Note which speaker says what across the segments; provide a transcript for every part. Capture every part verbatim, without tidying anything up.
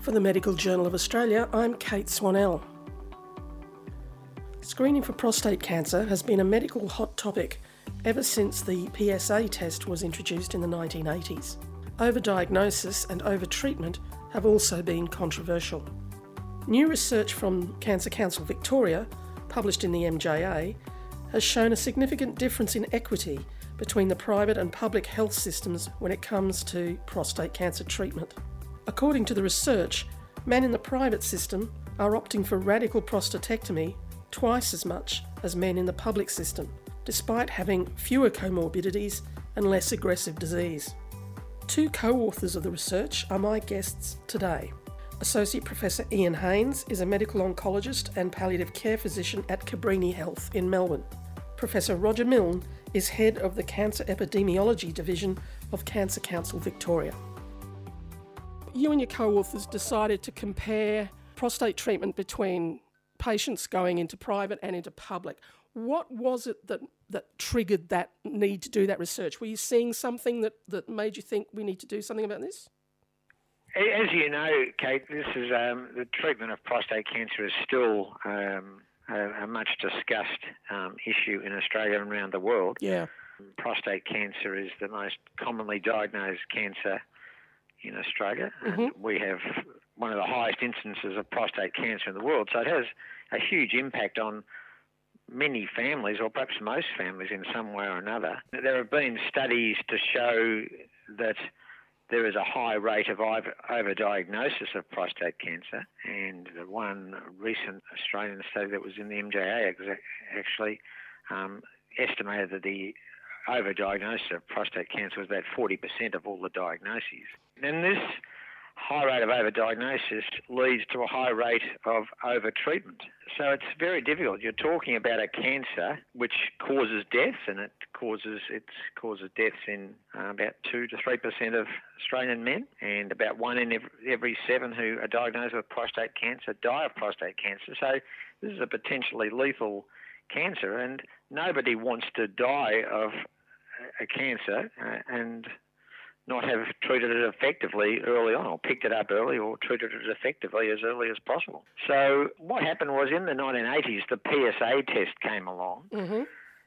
Speaker 1: For the Medical Journal of Australia, I'm Kate Swanell. Screening for prostate cancer has been a medical hot topic ever since the P S A test was introduced in the nineteen eighties. Overdiagnosis and overtreatment have also been controversial. New research from Cancer Council Victoria, published in the M J A, has shown a significant difference in equity between the private and public health systems when it comes to prostate cancer treatment. According to the research, men in the private system are opting for radical prostatectomy twice as much as men in the public system, despite having fewer comorbidities and less aggressive disease. Two co-authors of the research are my guests today. Associate Professor Ian Haines is a medical oncologist and palliative care physician at Cabrini Health in Melbourne. Professor Roger Milne is head of the Cancer Epidemiology Division of Cancer Council Victoria. You and your co-authors decided to compare prostate treatment between patients going into private and into public. What was it that, that triggered that need to do that research? Were you seeing something that, that made you think we need to do something about this?
Speaker 2: As you know, Kate, this is um, the treatment of prostate cancer is still um, a, a much discussed um, issue in Australia and around the world.
Speaker 1: Yeah.
Speaker 2: Prostate cancer is the most commonly diagnosed cancer in Australia, and
Speaker 1: mm-hmm.
Speaker 2: we have one of the highest instances of prostate cancer in the world. So it has a huge impact on many families, or perhaps most families in some way or another. There have been studies to show that there is a high rate of over- overdiagnosis of prostate cancer, and the one recent Australian study that was in the M J A exa- actually um, estimated that the overdiagnosis of prostate cancer was about forty percent of all the diagnoses. And this high rate of overdiagnosis leads to a high rate of overtreatment. So it's very difficult. You're talking about a cancer which causes deaths, and it causes it causes deaths in uh, about two to three percent of Australian men, and about one in every, every seven who are diagnosed with prostate cancer die of prostate cancer. So this is a potentially lethal cancer, and nobody wants to die of a cancer uh, and not have treated it effectively early on, or picked it up early, or treated it effectively as early as possible. So what happened was, in the nineteen eighties, the P S A test came along,
Speaker 1: mm-hmm.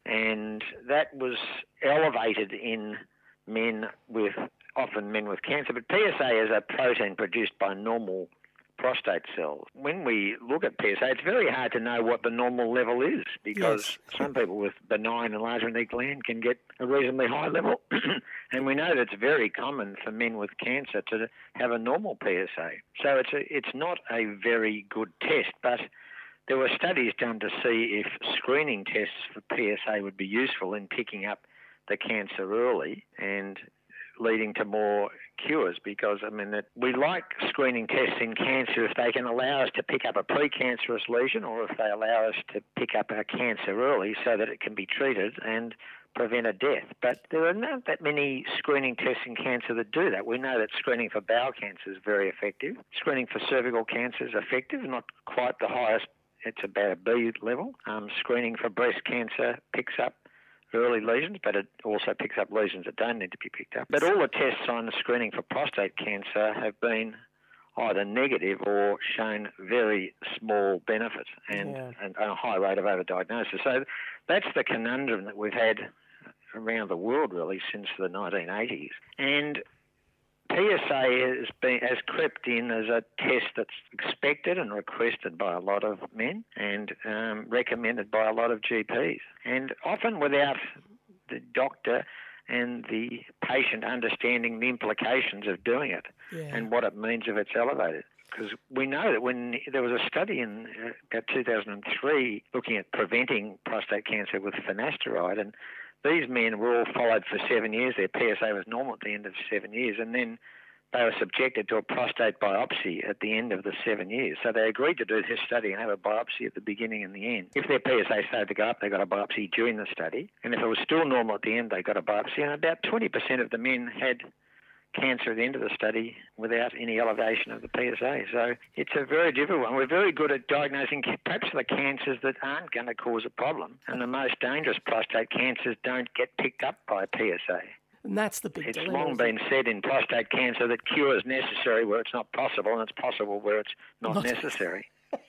Speaker 2: and that was elevated in men with, often men with cancer. But P S A is a protein produced by normal prostate cells. When we look at P S A, it's very hard to know what the normal level is, because
Speaker 1: yes.
Speaker 2: some people with benign enlargement of their gland can get a reasonably high level. And we know that it's very common for men with cancer to have a normal P S A. So it's a, it's not a very good test, but there were studies done to see if screening tests for P S A would be useful in picking up the cancer early and leading to more cures, because, I mean, that we like screening tests in cancer if they can allow us to pick up a precancerous lesion, or if they allow us to pick up our cancer early so that it can be treated and prevent a death. But there are not that many screening tests in cancer that do that. We know that screening for bowel cancer is very effective. Screening for cervical cancer is effective, not quite the highest. It's about a B level. Um, screening for breast cancer picks up early lesions, but it also picks up lesions that don't need to be picked up. But all the tests on screening for prostate cancer have been either negative or shown very small benefit and,
Speaker 1: yeah.
Speaker 2: and a high rate of overdiagnosis. So that's the conundrum that we've had around the world really since the nineteen eighties. And P S A has been has crept in as a test that's expected and requested by a lot of men, and um, recommended by a lot of G Ps, and often without the doctor and the patient understanding the implications of doing it
Speaker 1: yeah.
Speaker 2: and what it means if it's elevated. Because we know that when there was a study in uh, about two thousand three looking at preventing prostate cancer with finasteride, and these men were all followed for seven years. Their P S A was normal at the end of seven years, and then they were subjected to a prostate biopsy at the end of the seven years. So they agreed to do this study and have a biopsy at the beginning and the end. If their P S A started to go up, they got a biopsy during the study. And if it was still normal at the end, they got a biopsy. And about twenty percent of the men had cancer at the end of the study without any elevation of the P S A. So it's a very difficult one. We're very good at diagnosing perhaps the cancers that aren't going to cause a problem. And the most dangerous prostate cancers don't get picked up by a P S A.
Speaker 1: And that's the big
Speaker 2: It's
Speaker 1: dilemma.
Speaker 2: long
Speaker 1: isn't
Speaker 2: been
Speaker 1: it?
Speaker 2: said in prostate cancer that cure is necessary where it's not possible, and it's possible where it's not,
Speaker 1: Not-
Speaker 2: necessary.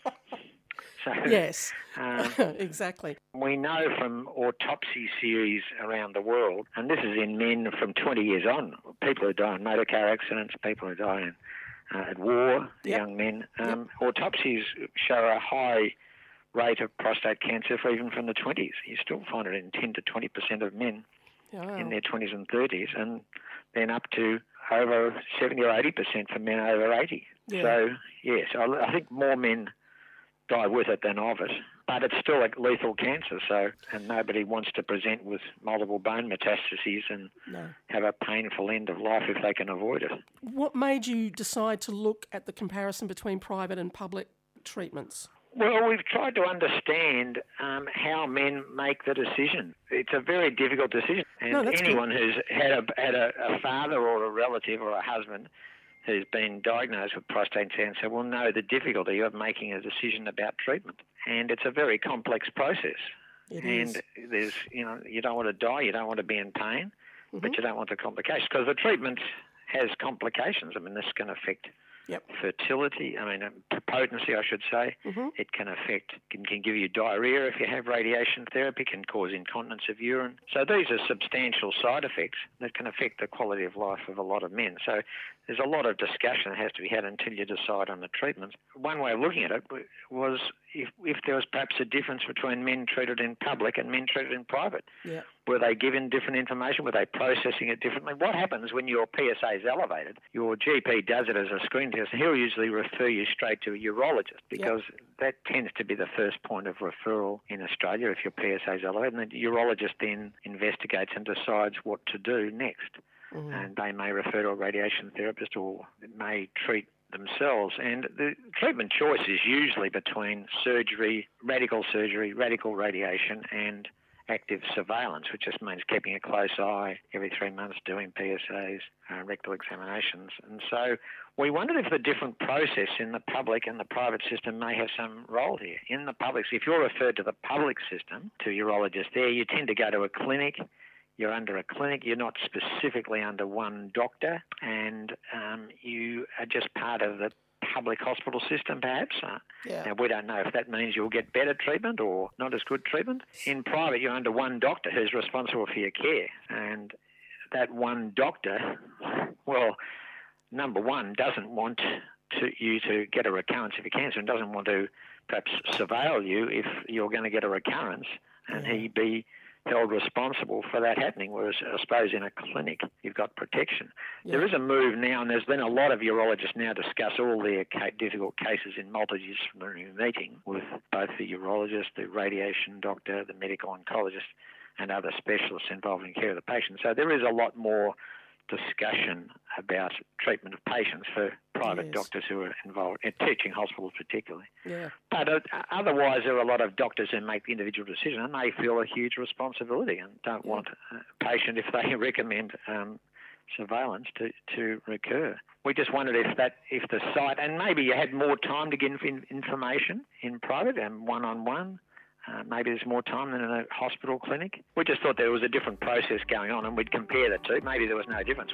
Speaker 2: So,
Speaker 1: Yes,
Speaker 2: um,
Speaker 1: exactly.
Speaker 2: we know from autopsy series around the world, and this is in men from twenty years on, people who die in motor car accidents, people who die in, uh, at war,
Speaker 1: Yep.
Speaker 2: young men, um, autopsies show a high rate of prostate cancer for even from the twenties. You still find it in ten to twenty percent of men
Speaker 1: Wow.
Speaker 2: in their twenties and thirties, and then up to over seventy or eighty percent for men over eighty.
Speaker 1: Yeah.
Speaker 2: So, yes, I, I think more men die with it than of it, but it's still a lethal cancer, so, and nobody wants to present with multiple bone metastases and
Speaker 1: No.
Speaker 2: have a painful end of life if they can avoid it.
Speaker 1: What made you decide to look at the comparison between private and public treatments?
Speaker 2: Well, we've tried to understand um, how men make the decision. It's a very difficult decision, and
Speaker 1: No, that's
Speaker 2: anyone who's had a had a, a father or a relative or a husband who's been diagnosed with prostate cancer will know the difficulty of making a decision about treatment, and it's a very complex process.
Speaker 1: It
Speaker 2: and
Speaker 1: is.
Speaker 2: there's, you know, you don't want to die, you don't want to be in pain,
Speaker 1: Mm-hmm.
Speaker 2: but you don't want the complications because the treatment has complications. I mean, this can affect
Speaker 1: Yep.
Speaker 2: fertility, I mean, um, potency, I should say.
Speaker 1: Mm-hmm.
Speaker 2: It can affect, can, can give you diarrhea if you have radiation therapy, can cause incontinence of urine. So these are substantial side effects that can affect the quality of life of a lot of men. So there's a lot of discussion that has to be had until you decide on the treatment. One way of looking at it was if, if there was perhaps a difference between men treated in public and men treated in private.
Speaker 1: Yeah.
Speaker 2: Were they given different information? Were they processing it differently? What happens when your P S A is elevated? Your G P does it as a screen test. He'll usually refer you straight to a urologist because yep. that tends to be the first point of referral in Australia if your P S A is elevated. And the urologist then investigates and decides what to do next. Mm-hmm. And they may refer to a radiation therapist or may treat themselves. And the treatment choice is usually between surgery, radical surgery, radical radiation, and active surveillance, which just means keeping a close eye every three months, doing P S As, uh, rectal examinations. And so we wondered if the different process in the public and the private system may have some role here. In the public, if you're referred to the public system, to urologists there, you tend to go to a clinic. You're under a clinic, you're not specifically under one doctor, and um, you are just part of the public hospital system, perhaps. Uh,
Speaker 1: yeah.
Speaker 2: Now, we don't know if that means you'll get better treatment or not as good treatment. In private, you're under one doctor who's responsible for your care, and that one doctor, well, number one, doesn't want to, you to get a recurrence of your cancer and doesn't want to perhaps surveil you if you're going to get a recurrence, and yeah. he be held responsible for that happening, whereas I suppose in a clinic you've got protection. Yeah. There is a move now, and there's been a lot of urologists now discuss all their ca- difficult cases in multidisciplinary meeting with both the urologist, the radiation doctor, the medical oncologist, and other specialists involved in care of the patient. So there is a lot more discussion about treatment of patients for private yes. doctors who are involved, in teaching hospitals particularly.
Speaker 1: Yeah.
Speaker 2: But uh, otherwise, there are a lot of doctors who make the individual decision, and they feel a huge responsibility and don't yeah. want a patient, if they recommend um, surveillance, to, to recur. We just wondered if that, if the site, and maybe you had more time to get information in private and one-on-one. Uh, maybe there's more time than in a hospital clinic. We just thought there was a different process going on and we'd compare the two. Maybe there was no difference.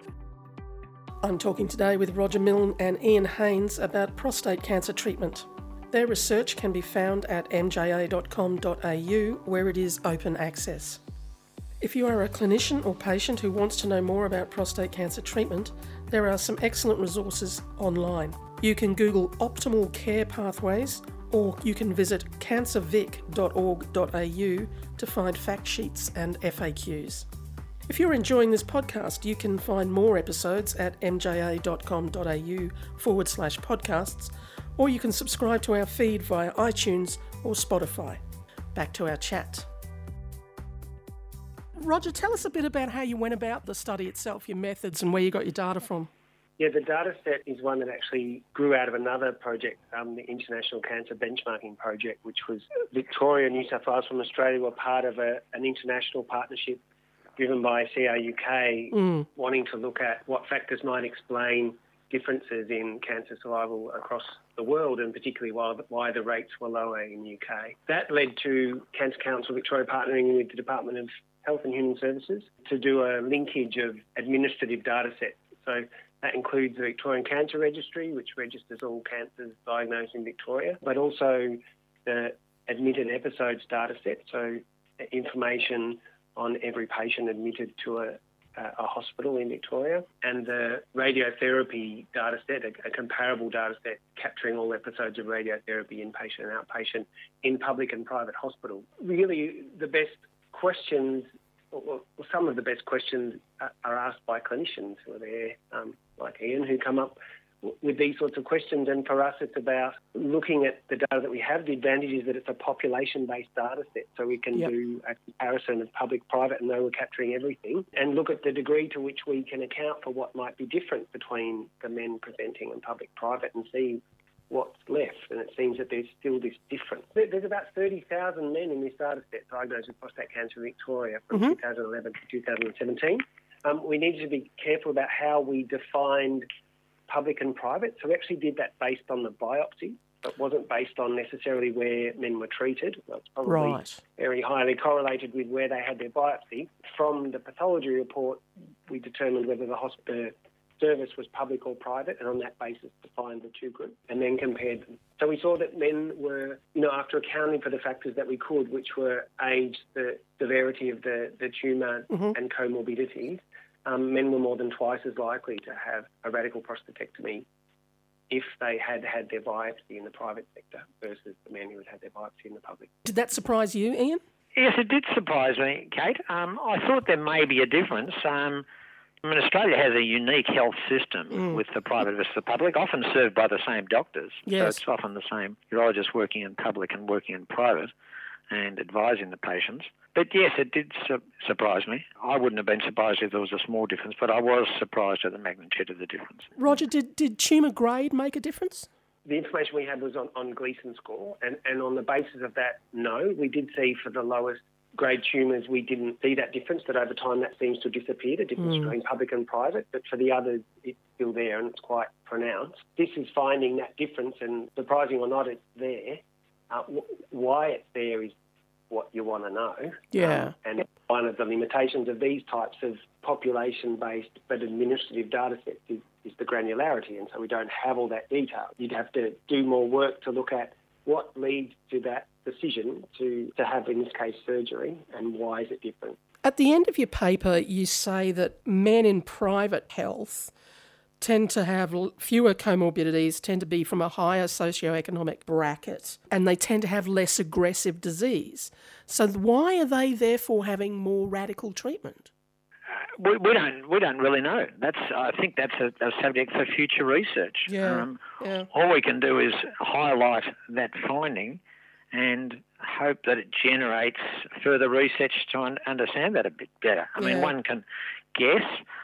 Speaker 1: I'm talking today with Roger Milne and Ian Haynes about prostate cancer treatment. Their research can be found at m j a dot com dot a u, where it is open access. If you are a clinician or patient who wants to know more about prostate cancer treatment, there are some excellent resources online. You can Google optimal care pathways, or you can visit cancer vic dot org dot a u to find fact sheets and F A Qs. If you're enjoying this podcast, you can find more episodes at m j a dot com dot a u forward slash podcasts, or you can subscribe to our feed via iTunes or Spotify. Back to our chat. Roger, tell us a bit about how you went about the study itself, your methods, and where you got your data from.
Speaker 3: Yeah, the data set is one that actually grew out of another project, um, the International Cancer Benchmarking Project, which was Victoria and New South Wales from Australia were part of a, an international partnership driven by C R U K, mm. wanting to look at what factors might explain differences in cancer survival across the world, and particularly why, why the rates were lower in the U K. That led to Cancer Council Victoria partnering with the Department of Health and Human Services to do a linkage of administrative data sets. So that includes the Victorian Cancer Registry, which registers all cancers diagnosed in Victoria, but also the admitted episodes data set, so information on every patient admitted to a, a hospital in Victoria, and the radiotherapy data set, a, a comparable data set capturing all episodes of radiotherapy, inpatient and outpatient, in public and private hospitals. Really, the best questions, or some of the best questions are asked by clinicians who are there, um, like Ian, who come up with these sorts of questions. And for us, it's about looking at the data that we have. The advantage is that it's a population-based data set, so we can yep. do a comparison of public-private and know we're capturing everything, and look at the degree to which we can account for what might be different between the men presenting and public-private and see what's left. And it seems that there's still this difference. There's about thirty thousand men in this data set diagnosed with prostate cancer in Victoria from mm-hmm. two thousand eleven to two thousand seventeen. Um, we needed to be careful about how we defined public and private. So we actually did that based on the biopsy. So it wasn't based on necessarily where men were treated. Well, it's probably right. very highly correlated with where they had their biopsy. From the pathology report, we determined whether the hospital service was public or private, and on that basis defined the two groups and then compared them. So we saw that men were, you know, after accounting for the factors that we could, which were age, the severity of the, the tumour mm-hmm. and comorbidities, um, men were more than twice as likely to have a radical prostatectomy if they had had their biopsy in the private sector versus the men who had had their biopsy in the public.
Speaker 1: Did that surprise you, Ian?
Speaker 2: Yes, it did surprise me, Kate. Um, I thought there may be a difference. Um, I mean, Australia has a unique health system mm. with the private versus the public, often served by the same doctors.
Speaker 1: Yes.
Speaker 2: So it's often the same urologist working in public and working in private and advising the patients. But yes, it did su- surprise me. I wouldn't have been surprised if there was a small difference, but I was surprised at the magnitude of the difference.
Speaker 1: Roger, did, did tumour grade make a difference?
Speaker 3: The information we had was on, on Gleason score, and, and on the basis of that, no. We did see for the lowest grade tumours, we didn't see that difference, that over time that seems to disappear, the difference mm. between public and private, but for the others, it's still there and it's quite pronounced. This is finding that difference, and surprising or not, it's there. Uh, w- why it's there is what you want to know.
Speaker 1: Yeah.
Speaker 3: Um, and one of the limitations of these types of population-based but administrative data sets is, is the granularity, and so we don't have all that detail. You'd have to do more work to look at what leads to that decision to, to have, in this case, surgery, and why is it different.
Speaker 1: At the end of your paper, you say that men in private health tend to have fewer comorbidities, tend to be from a higher socioeconomic bracket, and they tend to have less aggressive disease. So why are they therefore having more radical treatment?
Speaker 2: We, we don't we don't really know. That's I think that's a, a subject for future research.
Speaker 1: Yeah,
Speaker 2: um,
Speaker 1: yeah.
Speaker 2: All we can do is highlight that finding and hope that it generates further research to un- understand that a bit better. I yeah. mean, one can guess.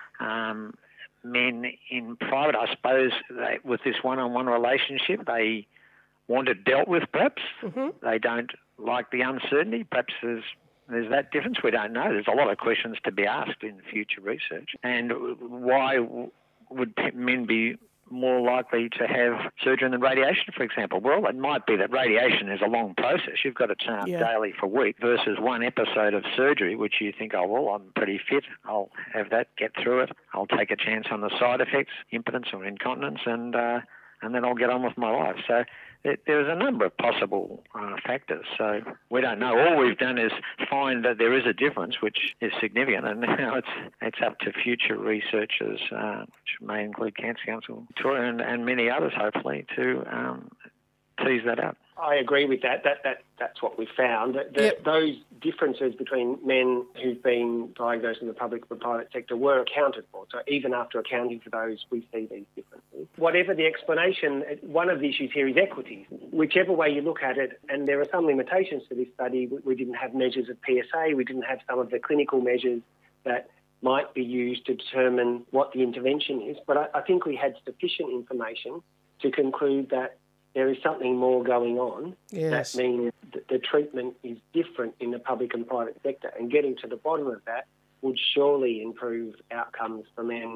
Speaker 2: Um, men in private, I suppose, they, with this one-on-one relationship, they want it dealt with, perhaps. Mm-hmm. They don't like the uncertainty. Perhaps there's There's that difference. We don't know. There's a lot of questions to be asked in future research. And why would men be more likely to have surgery than radiation, for example? Well, it might be that radiation is a long process. You've got to turn up yeah. daily for a week versus one episode of surgery, which you think, oh, well, I'm pretty fit. I'll have that, get through it. I'll take a chance on the side effects, impotence or incontinence, and uh, and then I'll get on with my life. So there's a number of possible uh, factors. So we don't know. All we've done is find that there is a difference, which is significant, and now it's it's up to future researchers, uh, which may include Cancer Council Victoria and, and many others, hopefully, to um, tease that out.
Speaker 3: I agree with that. That that that's what we found. That, that yep. Those differences between men who've been diagnosed in the public and the private sector were accounted for. So even after accounting for those, we see these differences. Whatever the explanation, one of the issues here is equity. Whichever way you look at it, and there are some limitations to this study. We didn't have measures of P S A. We didn't have some of the clinical measures that might be used to determine what the intervention is. But I, I think we had sufficient information to conclude that there is something more going on.
Speaker 1: Yes.
Speaker 3: That means that the treatment is different in the public and private sector, and getting to the bottom of that would surely improve outcomes for men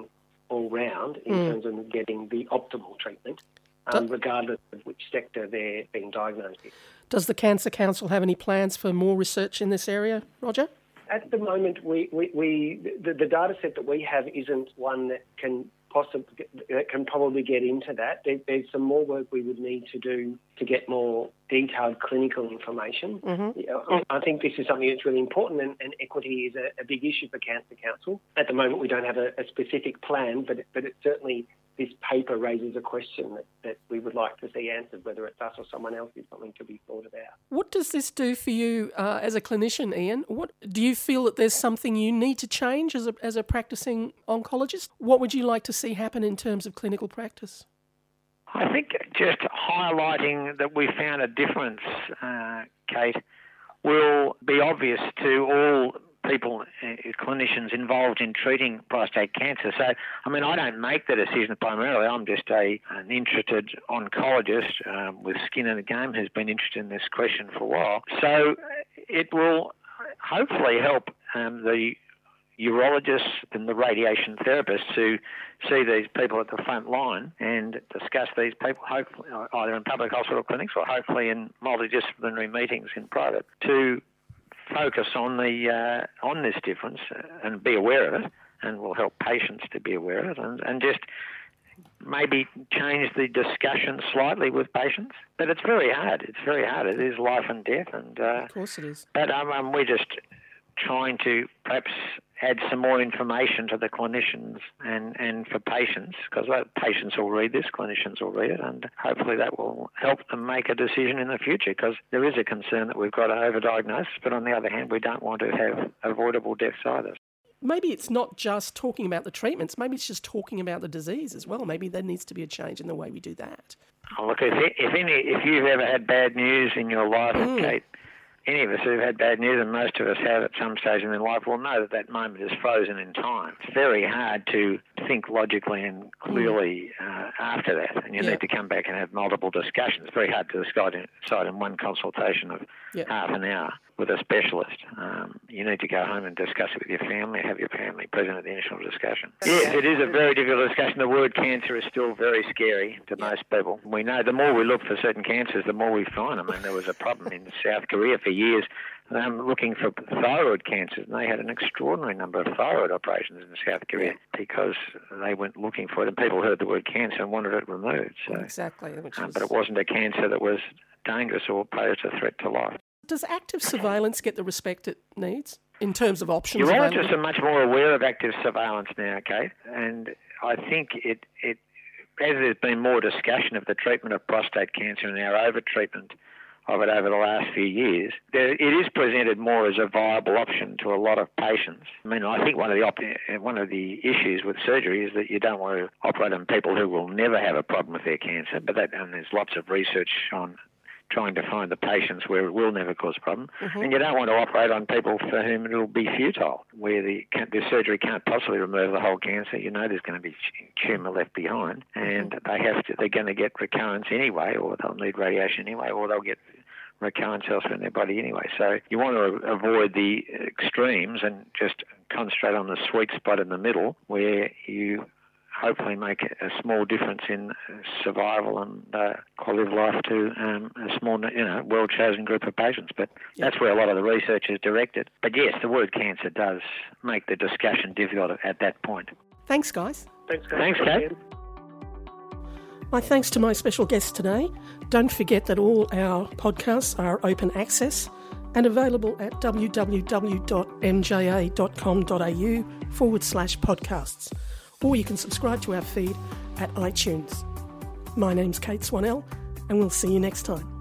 Speaker 3: all round in
Speaker 1: Mm.
Speaker 3: terms of getting the optimal treatment, um,
Speaker 1: Do-
Speaker 3: regardless of which sector they're being diagnosed in.
Speaker 1: Does the Cancer Council have any plans for more research in this area, Roger?
Speaker 3: At the moment, we, we, we the, the data set that we have isn't one that can possibly that can probably get into that. There, there's some more work we would need to do to get more detailed clinical information.
Speaker 1: Mm-hmm.
Speaker 3: You know, I think this is something that's really important, and, and equity is a, a big issue for Cancer Council. At the moment, we don't have a, a specific plan, but but it certainly. This paper raises a question that, that we would like to see answered, whether it's us or someone else is something to be thought about.
Speaker 1: What does this do for you uh, as a clinician, Ian? What do you feel that there's something you need to change as a as a practicing oncologist? What would you like to see happen in terms of clinical practice?
Speaker 2: I think just highlighting that we found a difference, uh, Kate, will be obvious to all people, uh, clinicians involved in treating prostate cancer. So, I mean, I don't make the decision primarily. I'm just a an interested oncologist um, with skin in the game who's been interested in this question for a while. So it will hopefully help um, the urologists and the radiation therapists who see these people at the front line and discuss these people, hopefully either in public hospital clinics or hopefully in multidisciplinary meetings in private, to focus on the uh, on this difference and be aware of it, and will help patients to be aware of it, and, and just maybe change the discussion slightly with patients. But it's very hard. It's very hard. It is life and death. And uh,
Speaker 1: Of course it is.
Speaker 2: But um, um, we're just trying to perhaps add some more information to the clinicians and, and for patients, because patients will read this, clinicians will read it, and hopefully that will help them make a decision in the future, because there is a concern that we've got an overdiagnosis, but on the other hand, we don't want to have avoidable deaths either.
Speaker 1: Maybe it's not just talking about the treatments, maybe it's just talking about the disease as well. Maybe there needs to be a change in the way we do that.
Speaker 2: Oh, look, if, if, any, if you've ever had bad news in your life, mm. Kate, any of us who've had bad news, and most of us have at some stage in their life, will know that that moment is frozen in time. It's very hard to think logically and clearly uh, after that, and you yeah. need to come back and have multiple discussions. It's very hard to decide in, decide in one consultation of yeah. half an hour with a specialist. Um, you need to go home and discuss it with your family, have your family present at the initial discussion. Yes, it is a very difficult discussion. The word cancer is still very scary to most people. We know the more we look for certain cancers, the more we find them. And there was a problem in South Korea for years um, looking for thyroid cancers, and they had an extraordinary number of thyroid operations in South Korea because they went looking for it, and people heard the word cancer and wanted it removed. So,
Speaker 1: exactly. Which
Speaker 2: um,
Speaker 1: was...
Speaker 2: But it wasn't a cancer that was dangerous or posed a threat to life.
Speaker 1: Does active surveillance get the respect it needs in terms of options?
Speaker 2: Urologists are much more aware of active surveillance now, Kate, and I think it, it as there's been more discussion of the treatment of prostate cancer and our over-treatment of it over the last few years, there, it is presented more as a viable option to a lot of patients. I mean, I think one of the op- one of the issues with surgery is that you don't want to operate on people who will never have a problem with their cancer, but that, and there's lots of research on trying to find the patients where it will never cause a problem. Mm-hmm. And you don't want to operate on people for whom it will be futile, where the, the surgery can't possibly remove the whole cancer. You know there's going to be tumour left behind, and mm-hmm. they have to, they're going to get recurrence anyway, or they'll need radiation anyway, or they'll get recurrence elsewhere in their body anyway. So you want to avoid the extremes and just concentrate on the sweet spot in the middle, where you hopefully make a small difference in survival and uh, quality of life to um, a small, you know, well-chosen group of patients. But yeah. that's where a lot of the research is directed. But yes, the word cancer does make the discussion difficult at that point.
Speaker 1: Thanks, guys.
Speaker 3: Thanks, Kate.
Speaker 2: Thanks, Kate.
Speaker 1: My thanks to my special guests today. Don't forget that all our podcasts are open access and available at www.mja.com.au forward slash podcasts. Or you can subscribe to our feed at iTunes. My name's Kate Swanell, and we'll see you next time.